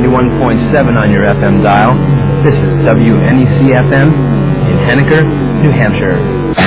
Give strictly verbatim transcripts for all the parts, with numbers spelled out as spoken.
seventy-one point seven on your F M dial. This is W N E C F M in Henniker, New Hampshire.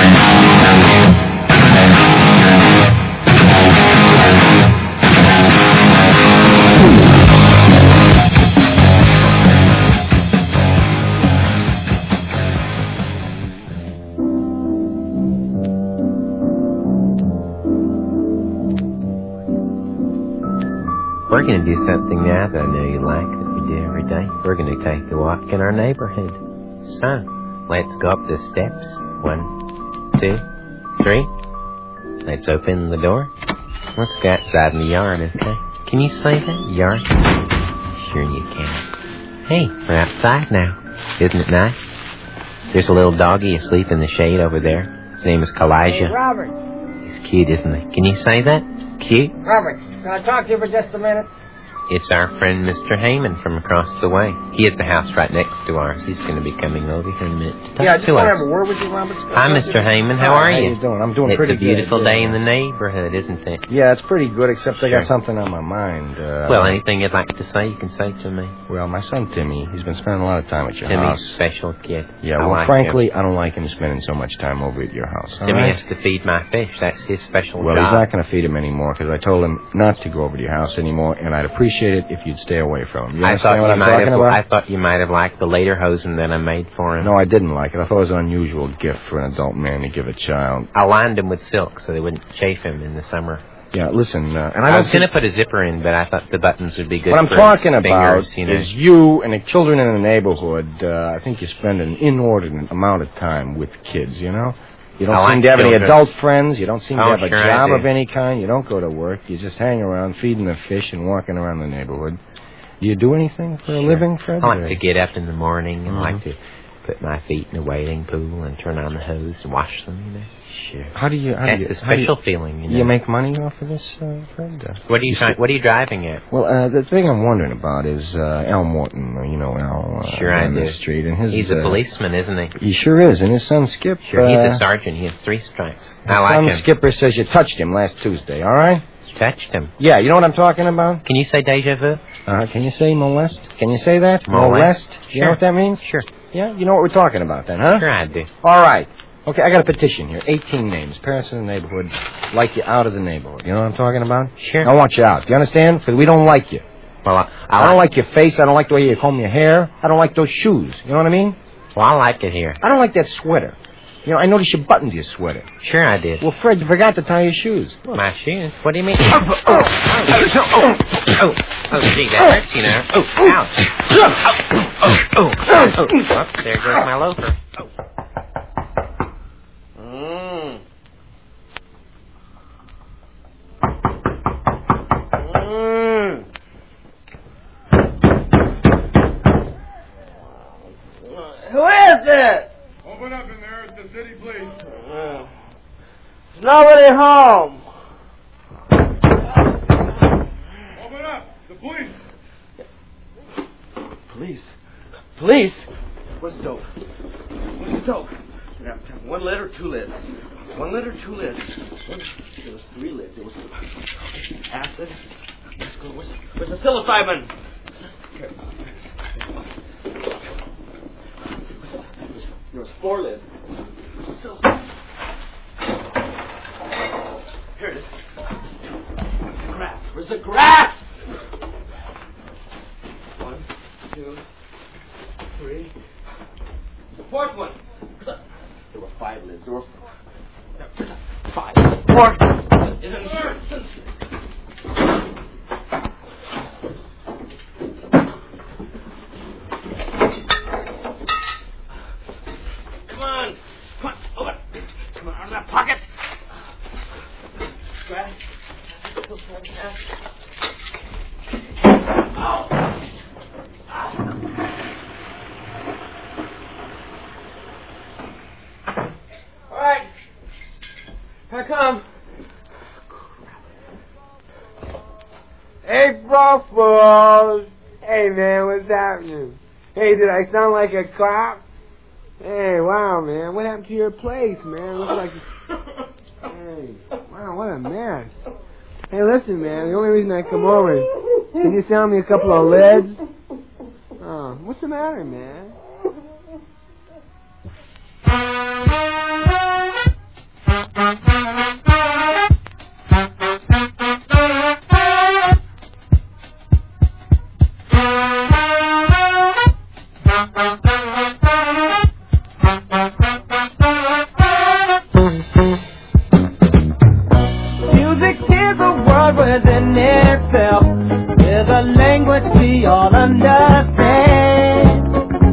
We're going to do something now that I know you like, that we do every day. We're going to take a walk in our neighborhood. So, let's go up the steps. One, two, three. Let's open the door. Let's go outside in the yard, okay? Can you say that? Yard? Sure you can. Hey, we're outside now. Isn't it nice? There's a little doggy asleep in the shade over there. His name is Kalijah. Hey, Robert. He's cute, isn't he? Can you say that? Cute? Robert, can I talk to you for just a minute? It's our friend Mister Heyman from across the way. He has the house right next to ours. He's going to be coming over here in a minute to talk yeah, I just to want to us. have a word with you, Robert. Hi, Mister Heyman. How are How you? you doing? I'm doing it's pretty good. good. It's a beautiful yeah. day in the neighborhood, isn't it? Yeah, it's pretty good, except I Sure. got something on my mind. Uh, Well, anything you'd like to say, you can say to me. Well, my son Timmy, he's been spending a lot of time at your Timmy's house. special kid. Yeah, I well, like frankly, him. I don't like him spending so much time over at your house. all Timmy right? has to feed my fish. That's his special Well, job. he's not going to feed him anymore because I told him not to go over to your house anymore, and I'd appreciate it if you'd stay away from him. You I understand thought what you I'm might talking have. about? I thought you might have liked the lederhosen that I made for him. No, I didn't like it. I thought it was an unusual gift for an adult man to give a child. I lined them with silk so they wouldn't chafe him in the summer. Yeah, listen, uh, and I, I, don't was going to think- put a zipper in, but I thought the buttons would be good. What I'm for talking his about fingers, you know. is you and the children in the neighborhood. Uh, I think you spend an inordinate amount of time with kids, you know? You don't I seem like to have any children. adult friends. You don't seem Oh, to have a sure I job do. of any kind. You don't go to work. You just hang around feeding the fish and walking around the neighborhood. Do you do anything for a Sure. living, Fred? I like to get up in the morning and Mhm. like to put my feet in a wading pool and turn on the hose and wash them, you know. Sure. How do you... How That's do you, a how do you- special feeling, you know. You make money off of this, uh, Fred? Uh, What are you you trying, see- What are you driving at? Well, uh, the thing I'm wondering about is uh, Al Morton, uh, you know, Al uh, Sure I on do. the street. And his, He's a uh, policeman, isn't he? He sure is, and his son Skip... Sure, he's uh, a sergeant. He has three stripes. His I like son him. Skipper says you touched him last Tuesday, all right? Touched him. Yeah, you know what I'm talking about? Can you say deja vu? Uh, can you say molest? Can you say that? Molest? You Sure. know what that means? Sure. Yeah, you know what we're talking about then, huh? Sure I do. All right. Okay, I got a petition here. eighteen names. Parents in the neighborhood like you out of the neighborhood. You know what I'm talking about? Sure. I want you out. You understand? Because we don't like you. Well, I, I, I don't like your face. I don't like the way you comb your hair. I don't like those shoes. You know what I mean? Well, I like it here. I don't like that sweater. You know, I noticed you buttoned your sweater. Sure I did. Well, Fred, you forgot to tie your shoes. My shoes? What do you mean? Oh, oh, oh, oh, oh, oh, gee, that hurts, you know. Oh, ouch. Oh, oh, oh, oh, oh. Well, there goes my loafer. Oh. Mm. Mm. Who is it? Open up in there. It's the city police. Uh, there's nobody home. Open up. The police. Police? Police? What's dope? What's dope? One lid or two lids? One lid or two lids? One, there was three lids. There was acid. Let's go. Where's, where's the psilocybin? Here. There was four lids. Here it is. Where's the grass? Where's the grass? One, two, three. The fourth one. There were five lids. There were five. Four. Is it Come on. Come on. Open. Come on. Out of that pocket. Grass. Grass. Ow. All right. Here I come. April Fools! Hey man, what's happening? Hey, did I sound like a cop? Hey, wow man, what happened to your place, man? It looks like... Hey, wow, what a mess. Hey, listen man, the only reason I come over is... Can you sell me a couple of lids? Oh, what's the matter, man? Music is a world within itself, with a language we all understand,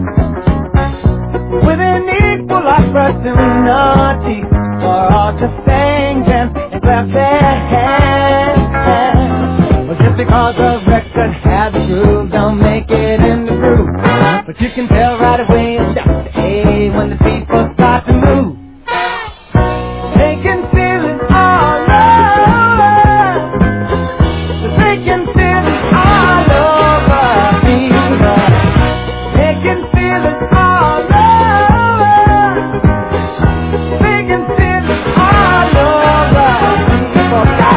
with an equal opportunity for all to sing, dance, and clap their hands. Well, just because a record has a groove, don't make it in the groove. But you can tell right away it's Doctor A when the people start to move. They can feel it all over. They can feel it all over. Fever. They can feel it all over. They can feel it all over. Fever. Go!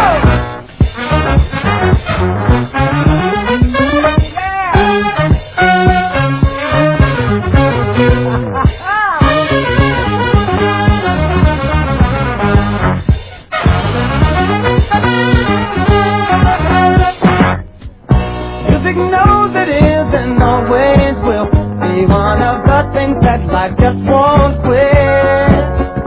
Music knows it is and always will be one of the things that life just won't quit.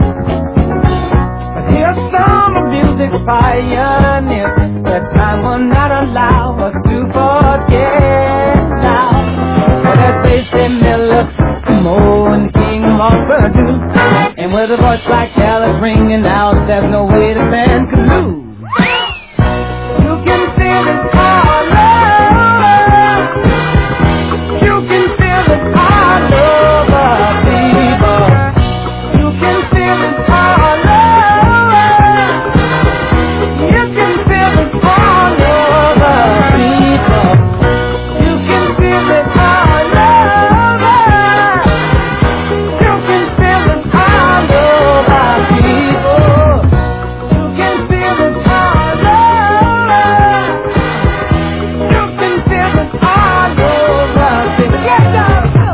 But here's some of music's pioneers that time will not allow us to forget now. But as they say, Miller, Moe, and King Montford do, and with a voice like Kelly's ringing out, there's no way the band can lose. You can feel it all over. You can feel it all over, people. You can feel it all over. You can feel it all over, people. You can feel it all over. You can feel it all over, people. You can feel it all over. You can feel it all over. Yes, sir.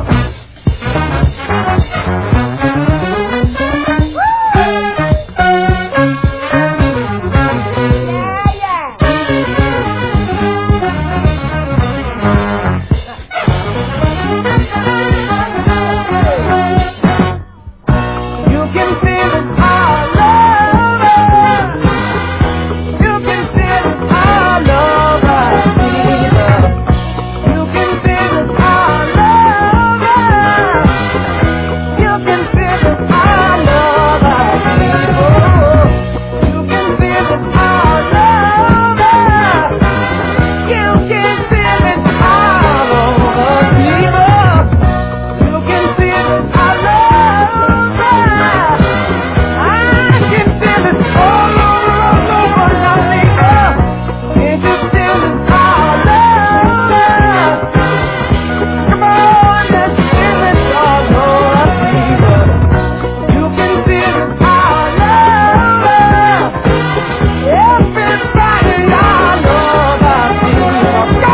You can feel it all over. You can feel it all over, people. You can feel it all over. You can feel it all over, people. You can feel it all over. You can feel it all over, people. You can feel it all over. I can feel it all over, all over, Lalita. Can't you feel it all over? Come on, let's feel it all over, people. You can feel it all over. Everybody all over, people. Go!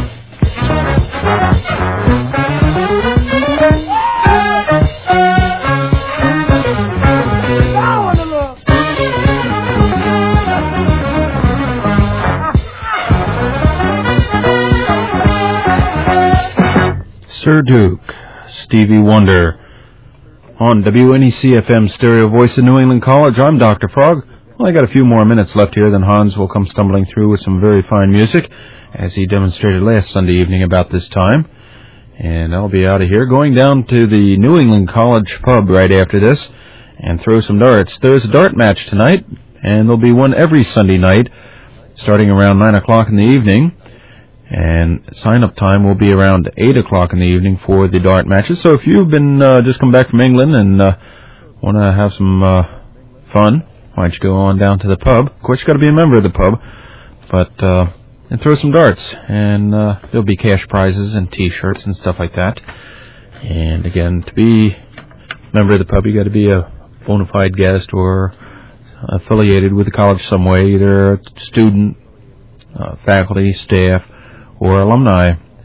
Sir Duke, Stevie Wonder. On W N E C F M Stereo Voice of New England College, I'm Doctor Frog. Well, I got a few more minutes left here, then Hans will come stumbling through with some very fine music, as he demonstrated last Sunday evening about this time. And I'll be out of here, going down to the New England College pub right after this, and throw some darts. There's a dart match tonight, and there'll be one every Sunday night, starting around nine o'clock in the evening. And sign-up time will be around eight o'clock in the evening for the dart matches. So if you've been uh, just come back from England and uh, want to have some uh, fun, why don't you go on down to the pub? Of course, you've got to be a member of the pub, but uh, and throw some darts. And uh, there'll be cash prizes and T-shirts and stuff like that. And again, to be a member of the pub, you got to be a bona fide guest or affiliated with the college some way, either a student, uh, faculty, staff, or alumni.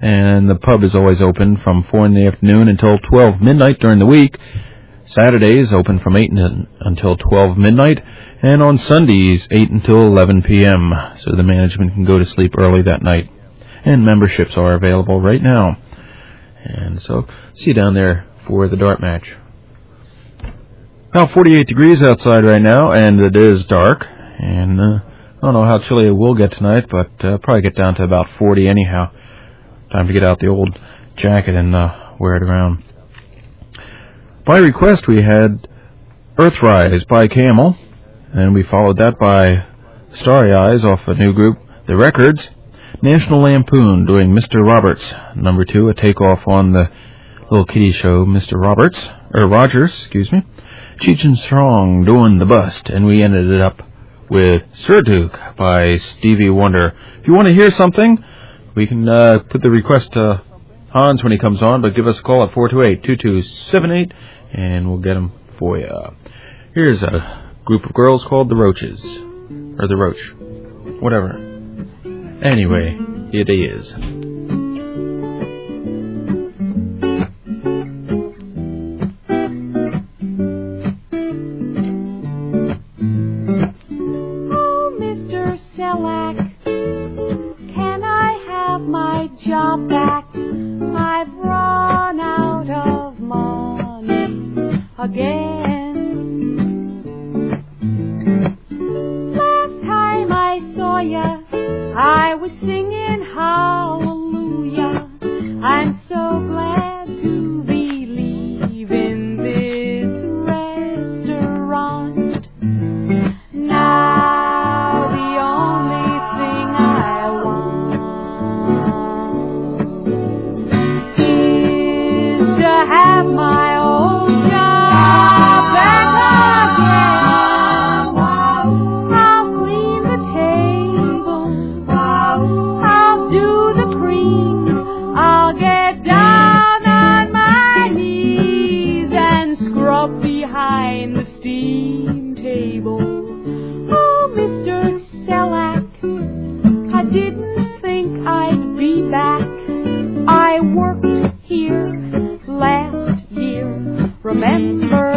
and the pub is always open from four in the afternoon until twelve midnight during the week. Saturdays open from eight until twelve midnight, and on Sundays eight until eleven p.m., so the management can go to sleep early that night. And memberships are available right now. And so, see you down there for the dart match. Now, forty-eight degrees outside right now, and it is dark. And uh, I don't know how chilly it will get tonight, but uh, probably get down to about forty anyhow. Time to get out the old jacket and uh, wear it around. By request, we had Earthrise by Camel, and we followed that by Starry Eyes off a new group, The Records. National Lampoon doing Mister Roberts, number two, a takeoff on the little kiddie show, Mister Roberts, or Rogers, excuse me. Cheech and Strong doing The Bust, and we ended it up with Sir Duke by Stevie Wonder. If you want to hear something, we can uh, put the request to Hans when he comes on, but give us a call at four two eight, two two seven eight, and we'll get him for you. Here's a group of girls called The Roaches, or The Roach, whatever. Anyway, it is. Oh, Mister Selak, can I have my job back? I've run out of money again. Last time I saw ya, I was singing hallelujah. I'm so glad to be leaving this restaurant. Now the only thing I want is to have my old job back again. I'll clean the table, I'll do the cream, I'll get down on my knees and scrub behind the steam table. Oh, Mister Selak, I didn't think I'd be back. I worked here last year, remember?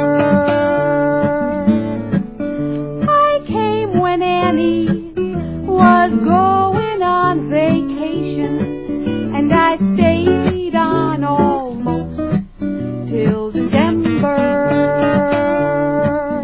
I came when Annie was going on vacation, and I stayed on almost till December.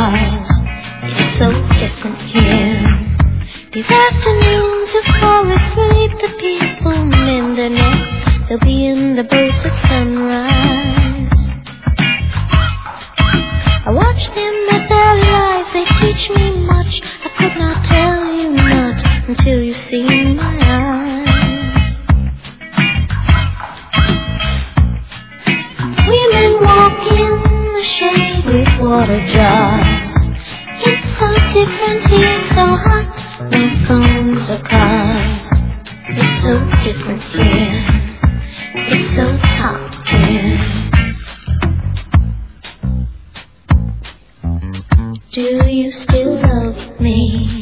jars. It's so different here. These afternoons of chorus sleep, the people mend their nets. They'll be in the boats at sunrise. I watch them at their lives, they teach me much. I could not tell you not until you've seen my eyes. Women walk in the shade with water jars. It's so different here, so hot. No phones or cars. It's so different here. It's so hot here. Do you still love me?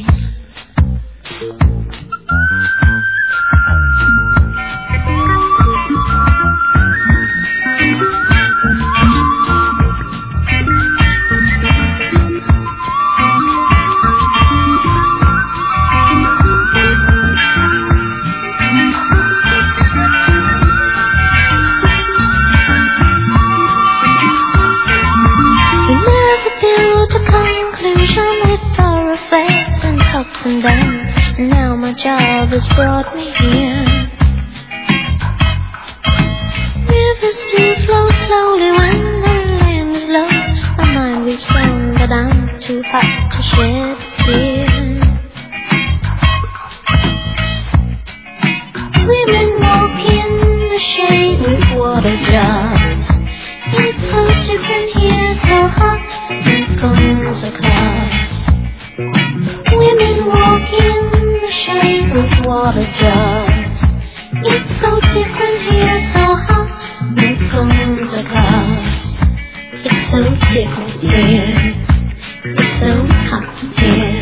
And dance, and now my job has brought me here. Rivers do flow slowly when the land is low. My mind weeps on, but I'm too hot to shed a tear. Women walk in the shade with water jars. It's so different here, so hot, and phones are cars. Women walk in the shade with water jars. It's so different here, so hot, no phones or cars. It's so different here. It's so hot here.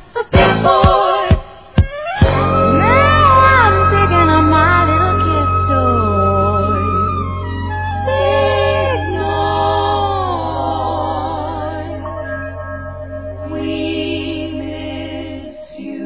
the big boys. Now I'm thinking of my little kid toys. Big noise. We miss you.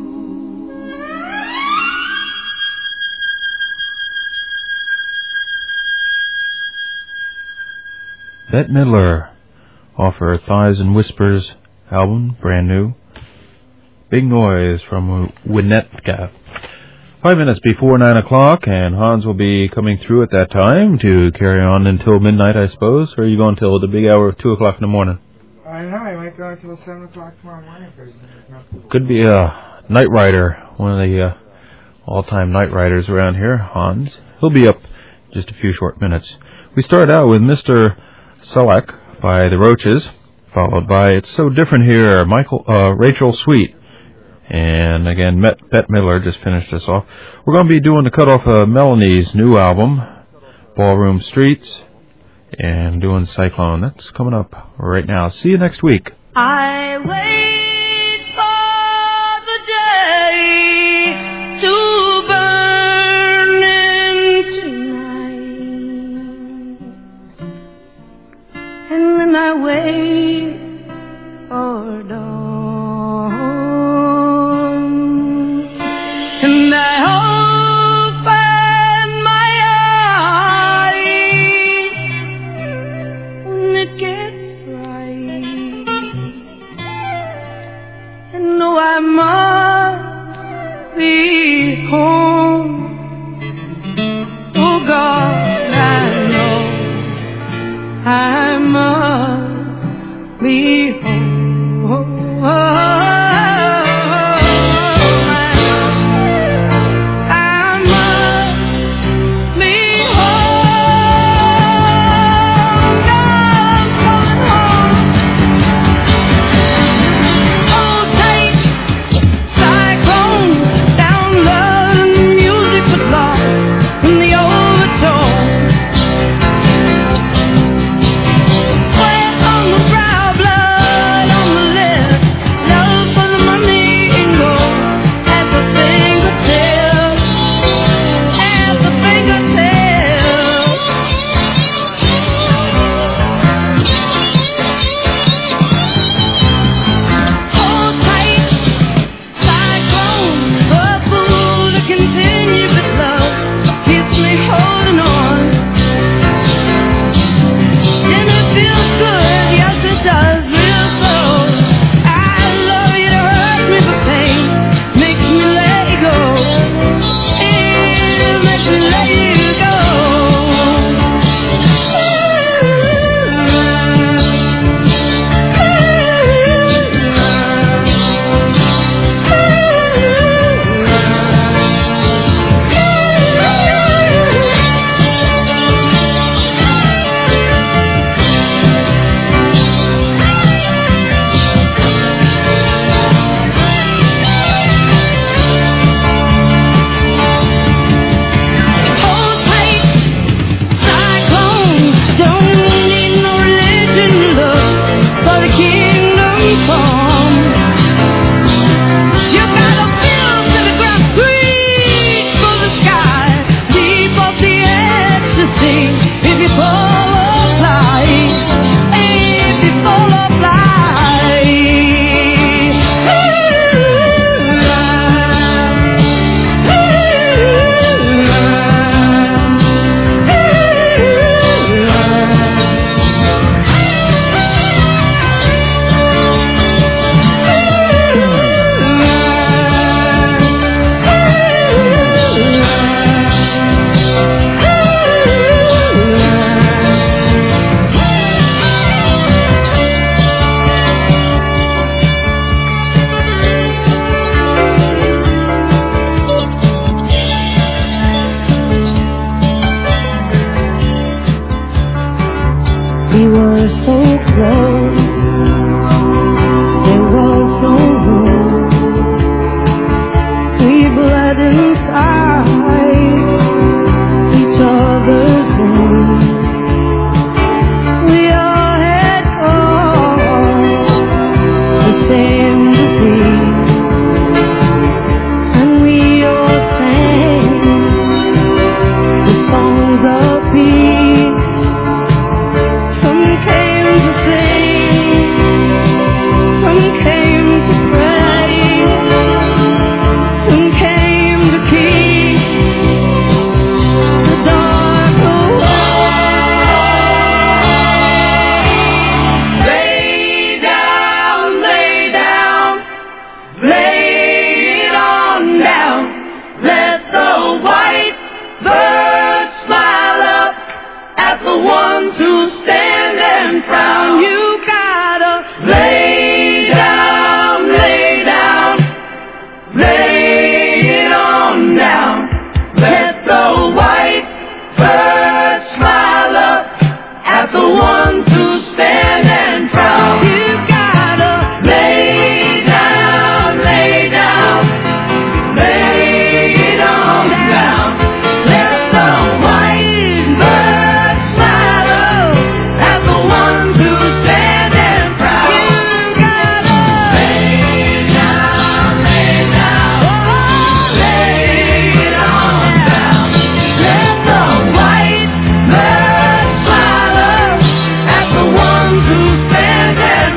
Bette Midler off her Thighs and Whispers album, brand new. Big Noise from Winnetka. Five minutes before nine o'clock, and Hans will be coming through at that time to carry on until midnight, I suppose. Or are you going till the big hour of two o'clock in the morning? I know, I might go until seven o'clock tomorrow morning. Could be a night rider, one of the uh, all-time night riders around here, Hans. He'll be up just a few short minutes. We start out with Mister Selleck by the Roaches, followed by It's So Different Here, Michael, uh, Rachel Sweet. And again, Met, Bette Midler just finished us off. We're going to be doing the cutoff of Melanie's new album, Ballroom Streets, and doing Cyclone. That's coming up right now. See you next week. I wait for the day to burn into night, and then I wait for dawn, and I open my eyes when it gets bright, ones who stand and frown. You gotta lay down, lay down, lay it on down. Let the white bird smile up at the ones who stand and frown. You gotta lay down, lay down, lay it on down. Let the white bird smile up at the ones who stand and frown. You gotta lay down, lay down, lay it on down. Let the white bird smile up at the ones who stand and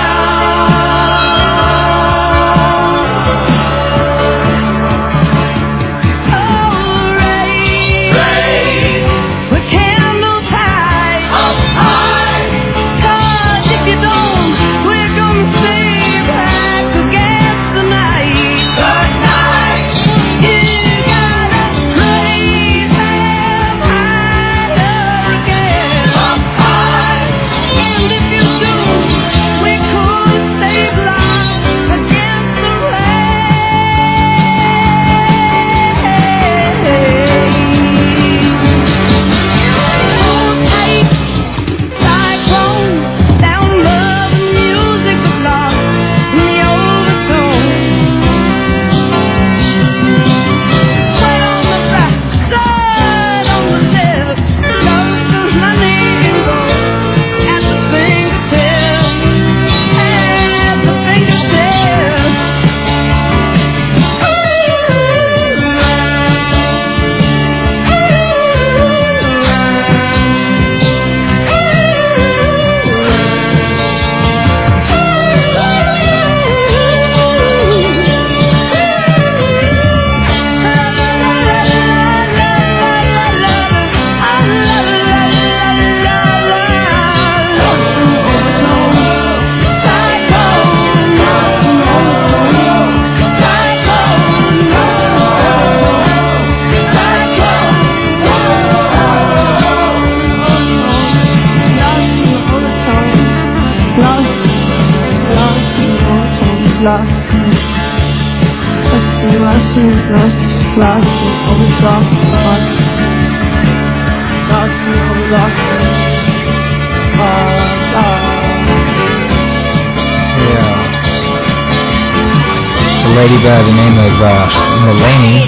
lady by the name of uh, Mulaney,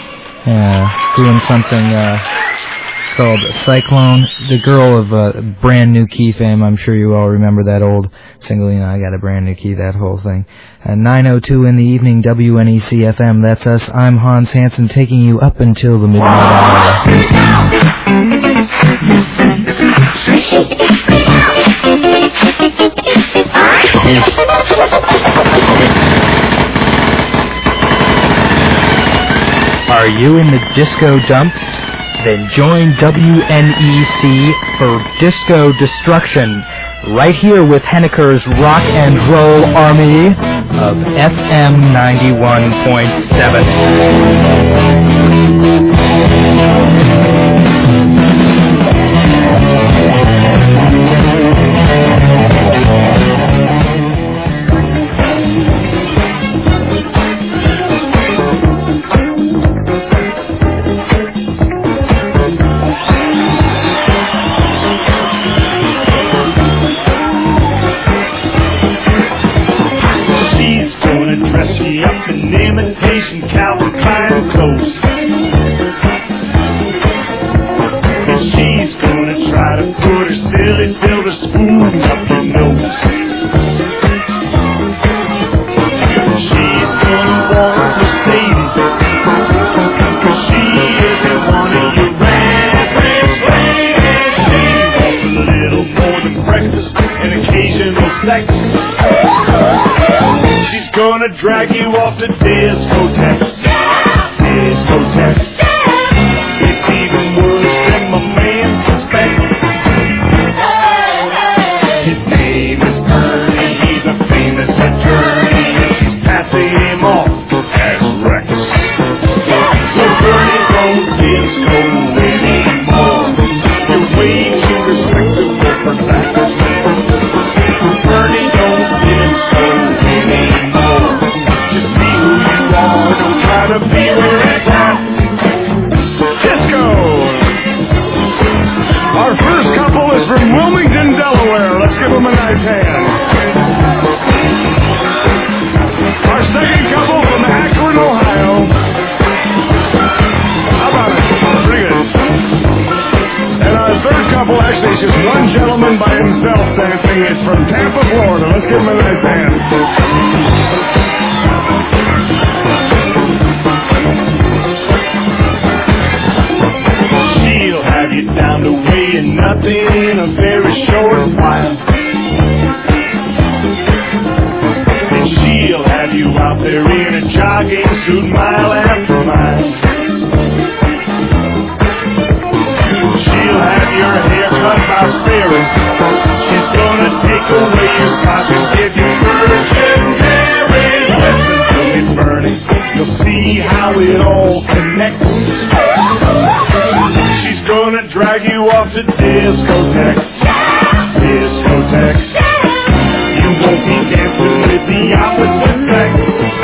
uh, doing something uh, called Cyclone. The girl of uh, Brand New Key fame, I'm sure you all remember that old single, you know, I got a brand new key, that whole thing. Uh, nine oh two in the evening, W N E C F M, that's us. I'm Hans Hansen, taking you up until the midnight hour. Are you in the disco dumps? Then join W N E C for Disco Destruction, right here with Henniker's Rock and Roll Army of F M ninety-one point seven. Gonna drag you off the discotheques, discotheques. It's even worse than my man suspects. His name is Bernie, he's a famous attorney, and she's passing him off as Rex. So Bernie don't disco anymore. You're way too boys from Tampa, Florida. Let's give them a nice hand. She'll have you down to weighing nothing in a very short while. And she'll have you out there in a jogging suit mile after mile. She'll have your hair cut by Ferris. She's gonna take away your scotch and give you virgin berries. Listen to me, Bernie. You'll see how it all connects. She's gonna drag you off to discotheques. Discotheques. You won't be dancing with the opposite sex.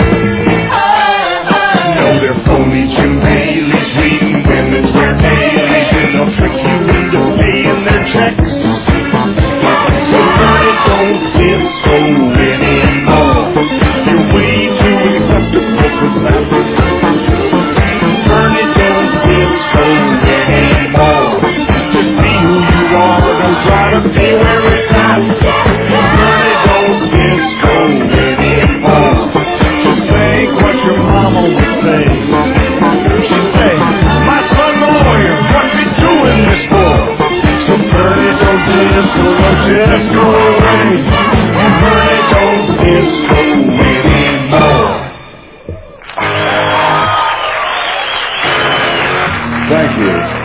No, they're phony Jim Baileys, reading women's wear dailies, and they'll trick you into paying their checks. So Bernie, don't disco anymore. You're way too acceptable for that. Bernie, don't disco anymore. Just be who you are, don't try to be where it's at. Bernie, don't disco anymore. Just think what your mama would say. She'd say, my son the lawyer, what's he doing this for? So Bernie, don't disco, don't just go away. Bernie, don't disco anymore. Thank you.